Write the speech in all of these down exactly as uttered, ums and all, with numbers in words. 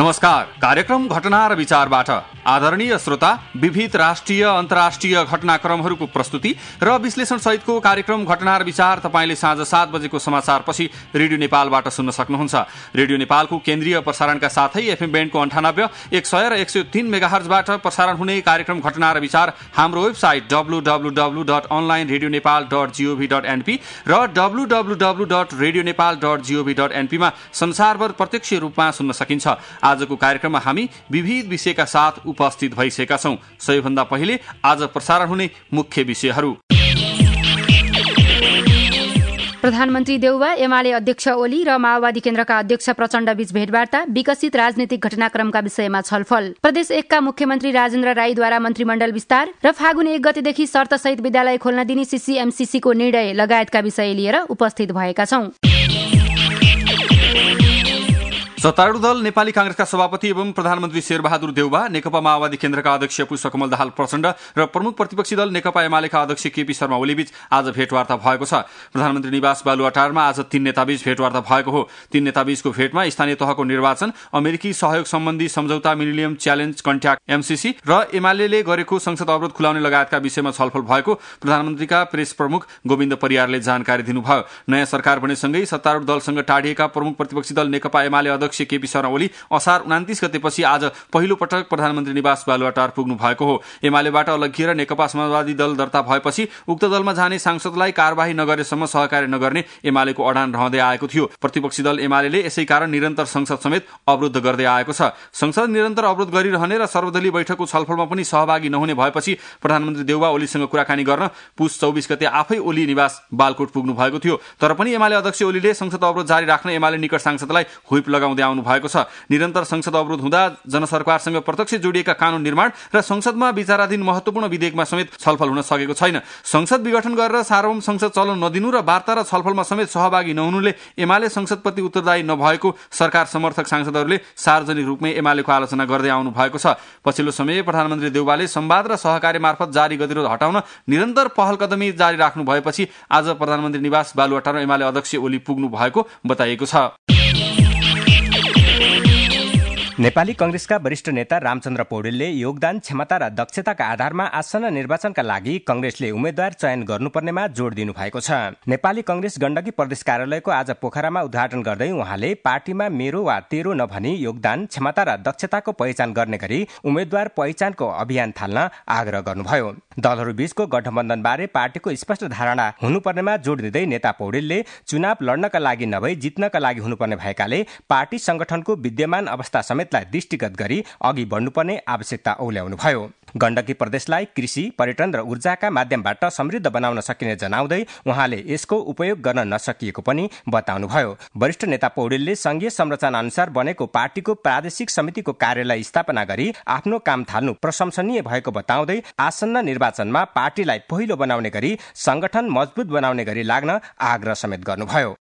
नमस्कार। कार्यक्रम घटना र विचारबाट आदरणीय श्रोता विविध राष्ट्रिय अन्तर्राष्ट्रिय घटनाक्रमहरूको प्रस्तुति र विश्लेषण सहितको कार्यक्रम घटना र विचार तपाईले साँझ सात बजेको समाचारपछि रेडियो नेपालबाट सुन्न सक्नुहुन्छ। रेडियो नेपालको केन्द्रीय प्रसारणका साथै एफएम ब्यान्डको अन्ठानब्बे एक सय र एक सय तीन मेगाहर्जबाट प्रसारण हुने कार्यक्रम घटना र विचार हाम्रो website W W W dot online radio Nepal dot gov dot NP र W W W dot radio Nepal dot gov dot एनपीमा संसारभर प्रत्यक्ष रूपमा सुन्न सकिन्छ। आजको कार्यक्रममा हामी विविध विषयका साथ उपस्थित भइसकेका छौं। सबैभन्दा पहिले आज प्रसारण हुने मुख्य विषयहरू। प्रधानमन्त्री देउवा, एमाले अध्यक्ष ओली र माओवादी केन्द्रका अध्यक्ष प्रचण्ड बीच भेटवार्ता, विकसित राजनीतिक घटनाक्रमका विषयमा छलफल। प्रदेश एकका मुख्यमन्त्री राजेन्द्र राईद्वारा मन्त्रीमण्डल विस्तार र फागुन एक गतेदेखि शर्तसहित विद्यालय खोल्न दिने सीसीएमसीसीको निर्णय लगायतका विषय लिएर उपस्थित भएका छौं। सत्तारूढ़ दल नेपाली कांग्रेसका सभापति एवं प्रधानमन्त्री शेरबहादुर देउवा, नेकपा माओवादी केन्द्रका अध्यक्ष पुष्पकमल दाहाल प्रचण्ड र प्रमुख प्रतिपक्षी दल नेकपा एमालेका अध्यक्ष केपी शर्मा ओलीबीच आज भेटवार्ता भएको छ। प्रधानमन्त्री निवास बालुवाटारमा आज तीन नेताबीच भेटवार्ता भएको हो। तीन नेताबीचको भेटमा स्थानीय तहको निर्वाचन, अमेरिकी सहयोग सम्बन्धी सम्झौता मिलेनियम च्यालेन्ज कन्ट्याक्ट एमसीसी र एमाले गरेको संसद अवरोध खुलाउने लगायतका विषयमा छलफल भएको प्रधानमन्त्रीका प्रेस प्रमुख गोविन्द परियारले जानकारी दिनुभयो। नयाँ सरकार बनेसँगै सत्तारूढ़ दलसँग टाढिएका प्रमुख प्रतिपक्षी दल नेकपा एमाले अध्यक्ष केपी शर्मा ओली असार उनान्तीस गतेपछि आज पहिलो पटक प्रधानमन्त्री निवास बालुवाटार पुग्नु भएको हो। एमालेबाट अलग्गिएर नेकपा समाजवादी दल दर्ता भएपछि उक्त दलमा जाने सांसदलाई कार्यवाही नगरेसम्म सहकार्य नगर्ने एमालेको अडान रहँदै आएको थियो। प्रतिपक्षी दल एमाले यसै कारण निरन्तर संसद समेत अवरुद्ध गर्दै आएको छ। संसद निरन्तर अवरुद्ध गरिरहने र सर्वदलीय बैठकको छलफलमा पनि सहभागी नहुने भएपछि प्रधानमन्त्री देउवा ओलीसँग कुराकानी गर्न पुस चौबिस गते आफै ओली निवास बालकोट पुग्नु भएको थियो। तर पनि एमाले अध्यक्ष ओलीले संसद अवरोध जारी राख्न एमाले निकट सांसदलाई हुइप लगाउँदै आउनु भएको छ। निरन्तर संसद अवरोध हुँदा जनसरकारसँग प्रत्यक्ष जोडिएका कानून निर्माण र संसदमा विचाराधीन महत्वपूर्ण विधेयकमा समेत छलफल हुन सकेको छैन। संसद विघटन गरेर सार्वभौम संसद चलन नदिनु र वार्ता र छलफलमा समेत सहभागी नहुनुले एमाले संसदप्रति उत्तरदायी नभएको सरकार समर्थक सांसदहरूले सार्वजनिक रूपमै एमालेको आलोचना गर्दै आउनु भएको छ। पछिल्लो समय प्रधानमन्त्री देउवाले संवाद र सहकार्य मार्फत जारी गतिरोध हटाउन निरन्तर पहल कदमी जारी राख्नु भएपछि आज प्रधानमन्त्री निवास बालुवाटार एमाले अध्यक्ष ओली पुग्नु भएको बताइएको छ। नेपाली कांग्रेसका वरिष्ठ नेता रामचन्द्र पौडेलले योगदान, क्षमता र दक्षताका आधारमा आसन्न निर्वाचनका लागि कांग्रेसले उम्मेद्वार चयन गर्नुपर्नेमा जोड़ दिनु भएको छ। नेपाली कांग्रेस गण्डकी प्रदेश कार्यालयको आज पोखरामा उद्घाटन गर्दै उहाँले पार्टीमा मेरो वा तेरो नभनी योगदान, क्षमता र दक्षताको पहिचान गर्ने गरी उम्मेद्वार पहिचानको अभियान थाल्न आग्रह गर्नुभयो। दलहरू बीचको गठबन्धनबारे पार्टीको स्पष्ट धारणा हुनुपर्नेमा जोड़ दिँदै नेता पौडेलले चुनाव लड्नका लागि नभई जित्नका लागि हुनुपर्ने भएकाले पार्टी संगठनको विद्यमान अवस्था समेत दृष्टिगत गरी अघि बढ्नुपर्ने आवश्यकता औल्याउनुभयो। गण्डकी प्रदेशलाई कृषि, पर्यटन र ऊर्जाका माध्यमबाट समृद्ध बनाउन सकिने जनाउँदै उहाँले यसको उपयोग गर्न नसकिएको पनि बताउनुभयो। वरिष्ठ नेता पौडेलले संघीय संरचना अनुसार बनेको पार्टीको प्रादेशिक समितिको कार्यालय स्थापना गरी आफ्नो काम थाल्नु प्रशंसनीय भएको बताउँदै आसन्न निर्वाचनमा पार्टीलाई पहिलो बनाउने गरी संगठन मजबुत बनाउने गरी लाग्न आग्रह समेत गर्नुभयो।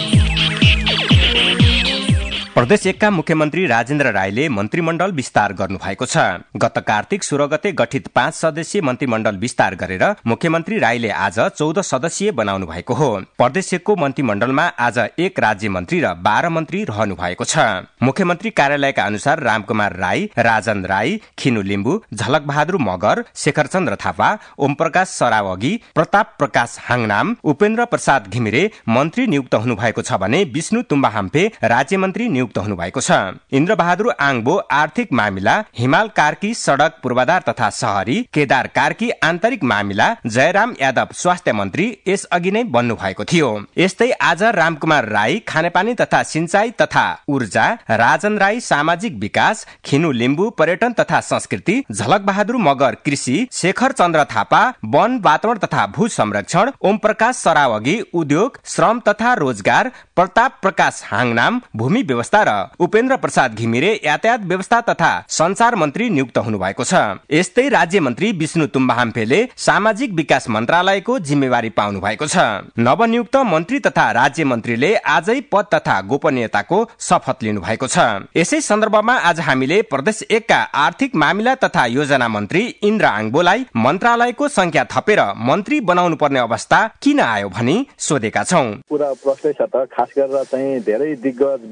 प्रदेश एकका मुख्यमन्त्री राजेन्द्र राईले मन्त्रीमण्डल विस्तार गर्नुभएको छ। गत कार्तिक सोह्र गते गठित पाँच सदस्यीय मन्त्रीमण्डल विस्तार गरेर मुख्यमन्त्री राईले आज चौध सदस्यीय बनाउनु भएको हो। प्रदेश एकको मन्त्रीमण्डलमा आज एक राज्य मन्त्री र बाह्र मन्त्री रहनु भएको छ। मुख्यमन्त्री कार्यालयका अनुसार रामकुमार राई, राजन राई, खिनु लिम्बु, झलक बहादुर मगर, शेखर चन्द्र थापा, ओम प्रकाश सरावगी, प्रताप प्रकाश हाङनाम, उपेन्द्र प्रसाद घिमिरे मन्त्री नियुक्त हुनुभएको छ भने विष्णु तुम्बा हाम्फे राज्य मन्त्री नियुक्त हुनु भएको छ। इन्द्र बहादुर आङबो आर्थिक मामिला, हिमाल कार्की सड़क पूर्वाधार तथा शहरी, केदार कार्की आन्तरिक मामिला, जयराम यादव स्वास्थ्य मन्त्री यस अघि नै बन्नु भएको थियो। यस्तै आज रामकुमार राई खानेपानी तथा सिंचाई तथा ऊर्जा, राजन राई सामाजिक विकास, खिनु लिम्बु पर्यटन तथा संस्कृति, झलक बहादुर मगर कृषि, शेखर चन्द्र थापा वन वातावरण तथा भू संरक्षण, ओम प्रकाश सरावगी उद्योग श्रम तथा रोजगार, प्रताप प्रकाश हाङनाम भूमि व्यवस्था र उपेन्द्र प्रसाद घिमिरे यातायात व्यवस्था तथा संचार मन्त्री नियुक्त हुनुभएको छ। यस्तै राज्य मन्त्री विष्णु तुम्बा हाम्फेले सामाजिक विकास मन्त्रालयको जिम्मेवारी पाउनु भएको छ। नवनियुक्त मन्त्री तथा राज्य मन्त्रीले आजै पद तथा गोपनीयताको शपथ लिनु भएको छ। यसै सन्दर्भमा आज हामीले प्रदेश एकका आर्थिक मामिला तथा योजना मन्त्री इन्द्र आङबोलाई मन्त्रालयको संख्या थपेर मन्त्री बनाउनु पर्ने अवस्था किन आयो भनी सोधेका छौं। पुरा प्रश्नै छ त, खास गरेर चाहिँ धेरै दिग्गज विद्वान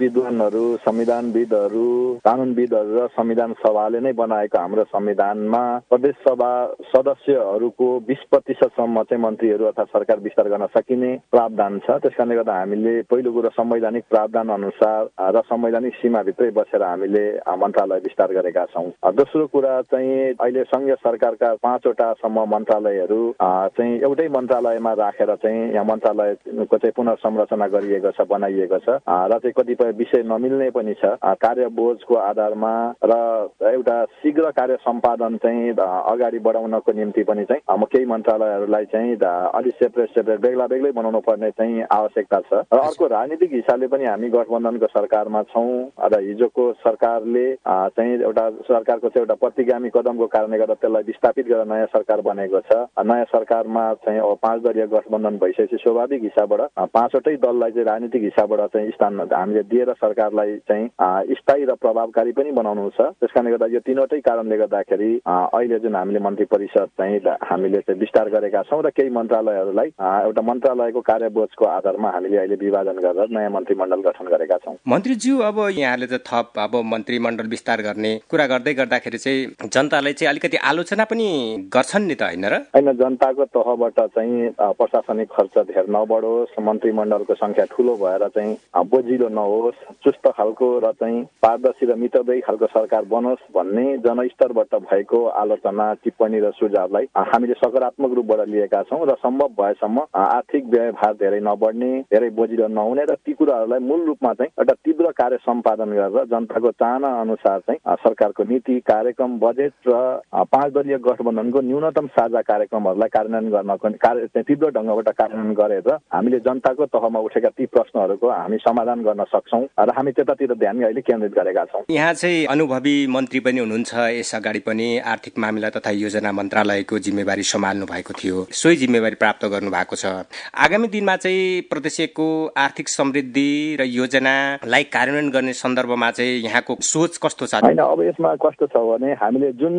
विद्वानहरू, संविधानविदहरू, कानुनविदहरू र संविधान सभाले नै बनाएको हाम्रो संविधानमा प्रदेश सभा सदस्यहरूको बीस प्रतिशतसम्म चाहिँ मन्त्रीहरू अथवा सरकार विस्तार गर्न सकिने प्रावधान छ। त्यसकारणले गर्दा हामीले पहिलो कुरो संवैधानिक प्रावधान अनुसार र संवैधानिक सीमाभित्रै बसेर हामीले मन्त्रालय विस्तार गरेका छौँ। दोस्रो कुरा चाहिँ अहिले संघीय सरकारका पाँचवटासम्म मन्त्रालयहरू चाहिँ एउटै मन्त्रालयमा राखेर चाहिँ यहाँ मन्त्रालयको चाहिँ पुनर्संरचना गरिएको छ, बनाइएको छ र चाहिँ कतिपय विषय नमिल्ने पनि छ। कार्यबोझको आधारमा र एउटा शीघ्र कार्य सम्पादन चाहिँ अगाडि बढाउनको निम्ति पनि चाहिँ केही मन्त्रालयहरूलाई चाहिँ अलि सेपरेट सेपरेट बेग्ला बेग्लै बनाउनु पर्ने चाहिँ आवश्यकता छ। र अर्को राजनीतिक हिसाबले पनि हामी गठबन्धनको सरकारमा छौँ र हिजोको सरकारले चाहिँ एउटा सरकारको चाहिँ एउटा प्रतिगामी कदमको कारणले गर्दा त्यसलाई विस्थापित गरेर नयाँ सरकार बनेको छ। नयाँ सरकारमा चाहिँ अब पाँच दलीय गठबन्धन भइसकेपछि स्वाभाविक हिसाबबाट पाँचवटै दललाई चाहिँ राजनीतिक हिसाबबाट चाहिँ स्थान हामीले दिएर सरकारलाई चाहिँ स्थायी र प्रभावकारी पनि बनाउनु छ। त्यसकारणले गर्दा यो तीनवटै कारणले गर्दाखेरि अहिले जुन हामीले मन्त्री परिषद चाहिँ हामीले चाहिँ विस्तार गरेका छौँ र केही मन्त्रालयहरूलाई एउटा मन्त्रालयको कार्यबोझको आधारमा हामीले अहिले विभाजन गरेर नयाँ मन्त्रीमण्डल गठन गरेका छौँ। मन्त्रीज्यू, अब यहाँले त थप अब मन्त्रीमण्डल विस्तार गर्ने कुरा गर्दै गर्दाखेरि चाहिँ जनताले चाहिँ अलिकति आलोचना पनि गर्छन् नि त, होइन र? होइन, जनताको तहबाट चाहिँ प्रशासनिक खर्च धेर नबढोस्, मन्त्रीमण्डलको संख्या ठुलो भएर चाहिँ बोजिलो नहोस्, चुस्त खालको र चाहिँ पारदर्शी र मितव्ययी खालको सरकार बनोस् भन्ने जनस्तरबाट भएको आलोचना, टिप्पणी र सुझावलाई हामीले सकारात्मक रूपबाट लिएका छौँ र सम्भव भएसम्म आर्थिक व्ययभार धेरै नबढ्ने, धेरै बोजिलो नहुने र ती कुराहरूलाई मूल रूपमा चाहिँ एउटा तीव्र कार्य सम्पादन गरेर जनताको चाहना अनुसार चाहिँ सरकारको नीति, कार्यक्रम, बजेट र पाँच दलीय गठबन्धनको न्यूनतम साझा कार्यक्रमहरूलाई कार्यान्वयन गर्नको कार्य चाहिँ तीव्र ढङ्गबाट कार्यान्वयन गरेर हामीले जनताको तहमा उठेका ती प्रश्नहरूको हामी समाधान गर्न सक्छौँ र हामी त्यतातिर ध्यान अहिले केन्द्रित गरेका छौँ। यहाँ चाहिँ अनुभवी मन्त्री पनि हुनुहुन्छ, यस अगाडि पनि आर्थिक मामिला तथा योजना मन्त्रालयको जिम्मेवारी सम्हाल्नु भएको थियो, सोही जिम्मेवारी प्राप्त गर्नु भएको छ। आगामी दिनमा चाहिँ प्रदेशको आर्थिक समृद्धि र योजनालाई कार्यान्वयन गर्ने सन्दर्भमा चाहिँ यहाँको सोच कस्तो छ? होइन, अब यसमा कस्तो छ भने हामीले जुन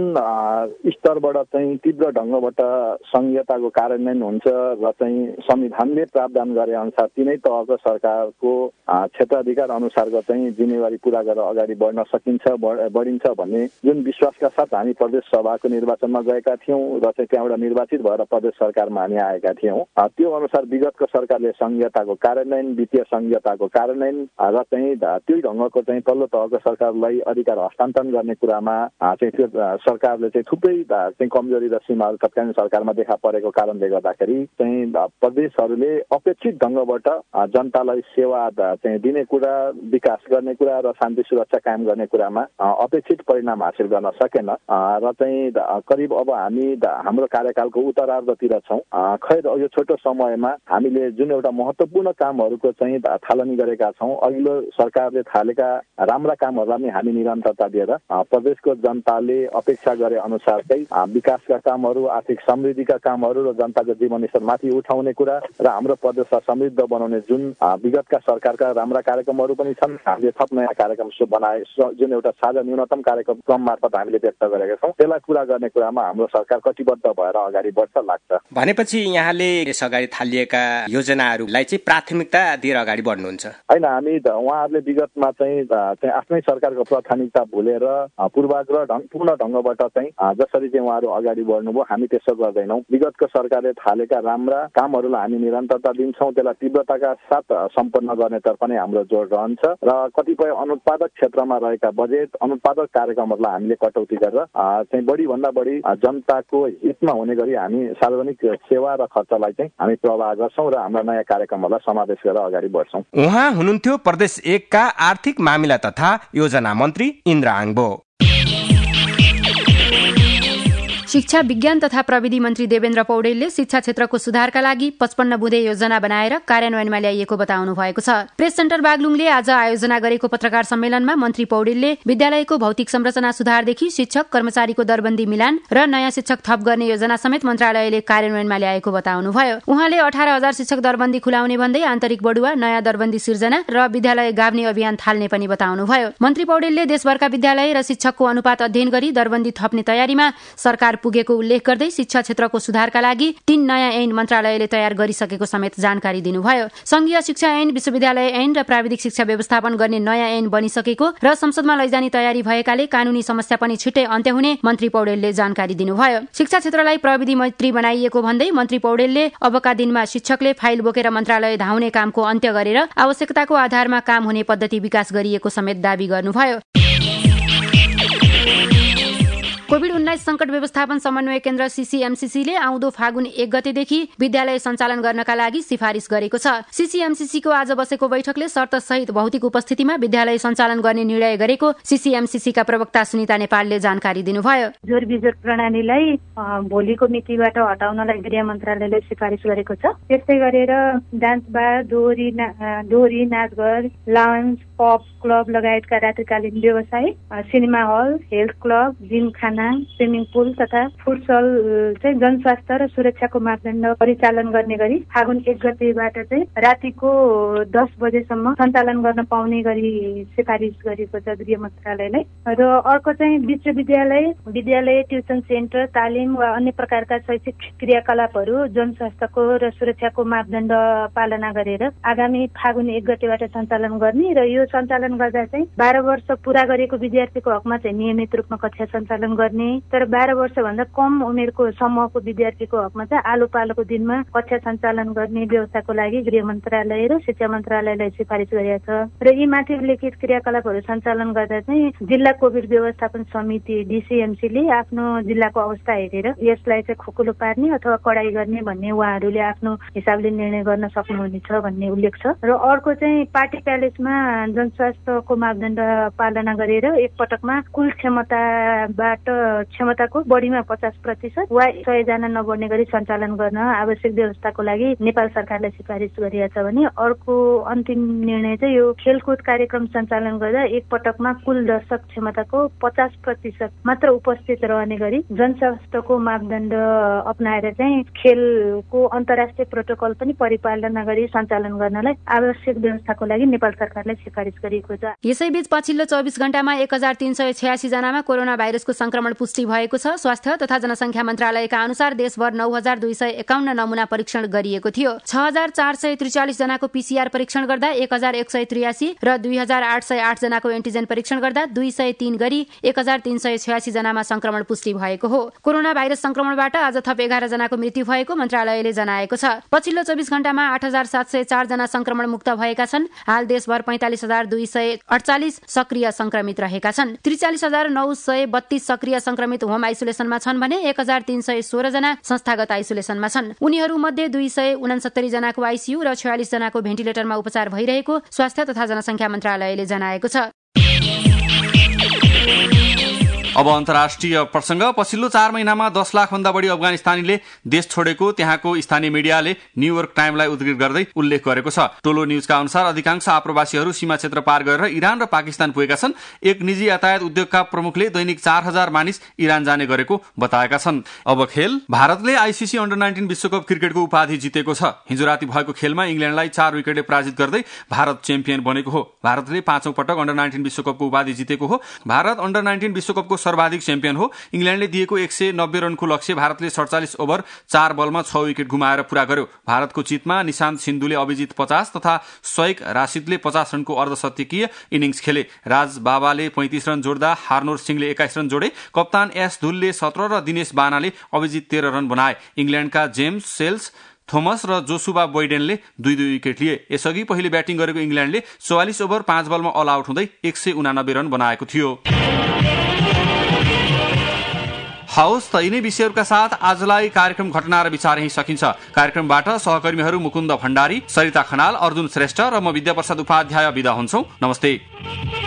स्तरबाट चाहिँ तीव्र ढङ्गबाट संघीयताको कार्यान्वयन हुन्छ र चाहिँ संविधानले प्रावधान गरे अनुसार तिनै तहको सरकारको क्षेत्राधिकार अनुसारको चाहिँ जिम्मेवारी पूरा गरेर अगाडि बढ्न सकिन्छ, बढिन्छ भन्ने जुन विश्वासका साथ हामी प्रदेश सभाको निर्वाचनमा गएका थियौँ र चाहिँ त्यहाँबाट निर्वाचित भएर प्रदेश सरकारमा हामी आएका थियौँ। त्यो अनुसार विगतको सरकारले संघीयताको कार्यान्वयन, वित्तीय संघीयताको कार्यान्वयन र चाहिँ त्यही ढङ्गको चाहिँ तल्लो तहको सरकारलाई अधिकार हस्तान्तरण गर्ने कुरामा चाहिँ त्यो सरकारले चाहिँ थुप्रै चाहिँ कमजोरी र सीमाहरू तत्कालीन सरकारमा देखा परेको कारणले गर्दाखेरि चाहिँ प्रदेशहरूले अपेक्षित ढङ्गबाट जनतालाई सेवा चाहिँ दिने कुरा, विकास गर्ने कुरा र शान्ति सुरक्षा कायम गर्ने कुरामा अपेक्षित परिणाम हासिल गर्न सकेन र चाहिँ करिब अब हामी हाम्रो कार्यकालको उत्तरार्धतिर छौँ। खैर यो छोटो समयमा हामीले जुन एउटा महत्त्वपूर्ण कामहरूको चाहिँ थालनी गरेका छौँ, अघिल्लो सरकारले थालेका राम्रा कामहरूलाई पनि हामी निरन्तरता दिएर प्रदेशको जनताले अपेक्षा गरे अनुसारकै विकासका कामहरू, आर्थिक समृद्धिका कामहरू र जनताको जीवनस्तर माथि उठाउने कुरा र हाम्रो प्रदेशलाई समृद्ध बनाउने जुन विगतका सरकारका राम्रा कार्यक्रमहरू पनि छन्, हामीले थप नयाँ कार्यक्रम बनाए जुन एउटा साझा न्यूनतम कार्यक्रम मार्फत हामीले व्यक्त गरेका छौँ, त्यसलाई पुरा गर्ने कुरामा हाम्रो सरकार कटिबद्ध भएर अगाडि बढ्छ लाग्छ। भनेपछि यहाँले यस अगाडि थालिएका योजनाहरूलाई चाहिँ प्राथमिकता दिएर अगाडि बढ्नुहुन्छ? होइन, हामी उहाँहरूले विगतमा चाहिँ चाहिँ आफ्नै सरकारको प्राथमिकता भुलेर पूर्वाग्रह ढङ्ग पूर्ण ढङ्गबाट चाहिँ जसरी चाहिँ उहाँहरू अगाडि बढ्नुभयो हामी त्यसो गर्दैनौँ। विगतको सरकारले थालेका राम्रा कामहरूलाई हामी निरन्तरता दिन्छौँ, त्यसलाई तीव्रताका साथ सम्पन्न गर्नेतर्फ नै हाम्रो जोड रहन्छ र कतिपय अनुत्पादक क्षेत्रमा रहेका बजेट, अनुत्पादक कार्यक्रमहरूलाई हामीले कटौती गरेर चाहिँ बढीभन्दा बढी जनताको हितमा हुने गरी हामी सार्वजनिक सेवा र खर्चलाई चाहिँ हामी प्रवाह गर्छौँ र हाम्रा नयाँ कार्यक्रमहरूलाई समावेश गरेर अगाडि बढ्छौँ। उहाँ हुनुहुन्थ्यो प्रदेश एकका आर्थिक मामिला तथा योजना मन्त्री इन्द्र आङबो। शिक्षा, विज्ञान तथा प्रविधि मन्त्री देवेन्द्र पौडेलले शिक्षा क्षेत्रको सुधारका लागि पचपन्न बुँदे योजना बनाएर कार्यान्वयनमा ल्याइएको बताउनु भएको छ। प्रेस सेन्टर बागलुङले आज आयोजना गरेको पत्रकार सम्मेलनमा मन्त्री पौडेलले विद्यालयको भौतिक संरचना सुधारदेखि शिक्षक कर्मचारीको दरबन्दी मिलान र नयाँ शिक्षक थप गर्ने योजना समेत मन्त्रालयले कार्यान्वयनमा ल्याएको बताउनुभयो। उहाँले अठार हजार शिक्षक दरबन्दी खुलाउने भन्दै आन्तरिक बढुवा, नयाँ दरबन्दी सिर्जना र विद्यालय गाभ्ने अभियान थाल्ने पनि बताउनुभयो। मन्त्री पौडेलले देशभरका विद्यालय र शिक्षकको अनुपात अध्ययन गरी दरबन्दी थप्ने तयारीमा सरकार पुगेको उल्लेख गर्दै शिक्षा क्षेत्रको सुधारका लागि तीन नयाँ ऐन मन्त्रालयले तयार गरिसकेको समेत जानकारी दिनुभयो। संघीय शिक्षा ऐन, विश्वविद्यालय ऐन र प्राविधिक शिक्षा व्यवस्थापन गर्ने नयाँ ऐन बनिसकेको र संसदमा लैजाने तयारी भएकाले कानूनी समस्या पनि छिट्टै अन्त्य हुने मन्त्री पौडेलले जानकारी दिनुभयो। शिक्षा क्षेत्रलाई प्रविधि मैत्री बनाइएको भन्दै मन्त्री पौडेलले अबका दिनमा शिक्षकले फाइल बोकेर मन्त्रालय धाउने कामको अन्त्य गरेर आवश्यकताको आधारमा काम हुने पद्धति विकास गरिएको समेत दावी गर्नुभयो। कोभिड उन्नाइस संकट व्यवस्थापन समन्वय केन्द्र सीसीएमसीसीले आउँदो फागुन एक गतेदेखि विद्यालय सञ्चालन गर्नका लागि सिफारिस गरेको छ। सीसीएमसीसीको आज बसेको बैठकले शर्त सहित भौतिक उपस्थितिमा विद्यालय सञ्चालन गर्ने निर्णय गरेको सीसीएमसीसीका प्रवक्ता सुनिता नेपालले जानकारी दिनुभयो। जोर बिजोर प्रणालीलाई भोलिको मितिबाट हटाउनलाई गृह मन्त्रालयले सिफारिस गरेको छ। त्यस्तै गरेर डान्स बार, दोहोरी दोहोरी नाचघर, लाउन्ज, पब, क्लब लगायतका रात्रिकालीन व्यवसाय, cinema hall, health club, gym खाना, स्विमिङ पुल तथा फुटसल चाहिँ जनस्वास्थ्य र सुरक्षाको मापदण्ड परिचालन गर्ने गरी फागुन एक गतेबाट चाहिँ रातिको दस बजेसम्म सञ्चालन गर्न पाउने गरी सिफारिस गरेको छ गृह मन्त्रालयले। र अर्को चाहिँ विश्वविद्यालय, विद्यालय, ट्युसन सेन्टर, तालिम वा अन्य प्रकारका शैक्षिक क्रियाकलापहरू जनस्वास्थ्यको र सुरक्षाको मापदण्ड पालना गरेर आगामी फागुन एक गतेबाट सञ्चालन गर्ने र यो सञ्चालन गर्दा चाहिँ बाह्र वर्ष पूरा गरेको विद्यार्थीको हकमा चाहिँ नियमित रूपमा कक्षा सञ्चालन गर्ने, तर बाह्र वर्षभन्दा कम उमेरको समूहको विद्यार्थीको हकमा चाहिँ आलो पालोको दिनमा कक्षा सञ्चालन गर्ने व्यवस्थाको लागि गृह मन्त्रालय र शिक्षा मन्त्रालयलाई सिफारिस गरिएको छ। र यी माथि उल्लेखित क्रियाकलापहरू सञ्चालन गर्दा चाहिँ जिल्ला कोभिड व्यवस्थापन समिति डीसीएमसीले आफ्नो जिल्लाको अवस्था हेरेर यसलाई चाहिँ खुकुलो पार्ने अथवा कडाई गर्ने भन्ने उहाँहरूले आफ्नो हिसाबले निर्णय गर्न सक्नुहुनेछ भन्ने उल्लेख छ। र अर्को चाहिँ पार्टी प्यालेसमा जनस्वास्थ्यको मापदण्ड पालना गरेर एकपटकमा कुल क्षमताबाट क्षमताको बढीमा पचास प्रतिशत वा सय जना नबढ्ने गरी सञ्चालन गर्न आवश्यक व्यवस्थाको लागि नेपाल सरकारलाई सिफारिस गरिएको छ भने अर्को अन्तिम निर्णय चाहिँ यो खेलकुद कार्यक्रम सञ्चालन गर्दा एकपटकमा कुल दर्शक क्षमताको पचास प्रतिशत मात्र उपस्थित रहने गरी जनस्वास्थ्यको मापदण्ड अपनाएर चाहिँ खेलको अन्तर्राष्ट्रिय प्रोटोकल पनि परिपालना गरी सञ्चालन गर्नलाई आवश्यक व्यवस्थाको लागि नेपाल सरकारलाई सिफारिस गरिएको छ। यसैबीच पछिल्लो चौबिस घण्टामा एक हजार तीन सय छयासी जनामा कोरोना भाइरसको संक्रमण पुष्टि भएको छ। स्वास्थ्य तथा जनसंख्या मन्त्रालयका अनुसार देशभर नौ हजार दुई सय एकाउन्न नमूना परीक्षण गरिएको थियो। छ हजार चार सय त्रिचालिस जनाको पीसीआर परीक्षण गर्दा एक हजार एक सय त्रियासी र दुई हजार आठ सय आठ जनाको एन्टिजेन परीक्षण गर्दा दुई सय तीन गरी एक हजार तीन सय छयासी जनामा संक्रमण पुष्टि भएको हो। कोरोना भाइरस संक्रमणबाट आज थप एघार जनाको मृत्यु भएको मन्त्रालयले जनाएको छ। पछिल्लो चौबिस घण्टामा आठ हजार सात सय चार जना संक्रमण मुक्त भएका छन्। हाल देशभर पैंतालिस हजार दुई सय अडचालिस सक्रिय संक्रमित रहेका छन्। त्रिचालिस हजार नौ सय बत्तीस सक्रिय संक्रमित होम आइसोलेसनमा छन् भने एक हजार तीन सय सोह्र जना संस्थागत आइसोलेसनमा छन्। उनीहरू मध्ये दुई सय उनसत्तरी जनाको आइसियू र छयालिस जनाको भेन्टिलेटरमा उपचार भइरहेको स्वास्थ्य तथा जनसंख्या मन्त्रालयले जनाएको छ। अब अन्तर्राष्ट्रिय प्रसंग। पछिल्लो चार महिनामा दस लाख भन्दा बढी अफगानिस्तानीले देश छोडेको त्यहाँको स्थानीय मिडियाले न्यूयोर्क टाइमलाई उद्धृत गर्दै उल्लेख गरेको छ। टोलो न्यूजका अनुसार अधिकांश आप्रवासीहरू सीमा क्षेत्र पार गरेर इरान र पाकिस्तान पुगेका छन्। एक निजी यातायात उद्योगका प्रमुखले दैनिक चार हजार मानिस इरान जाने गरेको बताएका छन्। अब खेल। भारतले आईसीसी अन्डर नाइन्टिन विश्वकप क्रिकेटको उपाधि जितेको छ। हिजो राति भएको खेलमा इंग्ल्याण्डलाई चार विकेटले पराजित गर्दै भारत च्याम्पियन बनेको हो। भारतले पाँचौं पटक अन्डर नाइन्टिन विश्वकपको उपाधि जितेको हो। भारत अन्डर नाइन्टिन विश्वकपको सर्वाधिक च्याम्पियन हो। इंग्ल्याण्डले दिएको एक सय नब्बे रनको लक्ष्य भारतले सडचालिस ओभर चार बलमा छ विकेट गुमाएर पूरा गर्यो। भारतको जितमा निशान्त सिन्धुले अभिजित पचास तथा शैक राशिदले पचास रनको अर्धशतकीय इनिङ्स खेले। राज बाबाले पैंतिस रन जोड्दा हार्नोर सिंहले एक्काइस रन जोडे। कप्तान एस धुलले सत्र र दिनेश बानाले अभिजित तेह्र रन बनाए। इंग्ल्याण्डका जेम्स सेल्स, थोमस र जोसुवा बोइडेनले दुई दुई विकेट लिए। यसअघि पहिले ब्याटिङ गरेको इंग्ल्याण्डले चौवालिस ओभर पाँच बलमा अल आउट हुँदै एक सय उनानब्बे रन बनाएको थियो। हवस् त यिनै विषयहरूका साथ आजलाई कार्यक्रम घटना र विचार यही सकिन्छ। कार्यक्रमबाट सहकर्मीहरू मुकुन्द भण्डारी, सरिता खनाल, अर्जुन श्रेष्ठ र म विद्याप्रसाद उपाध्याय बिदा हुन्छौं। नमस्ते।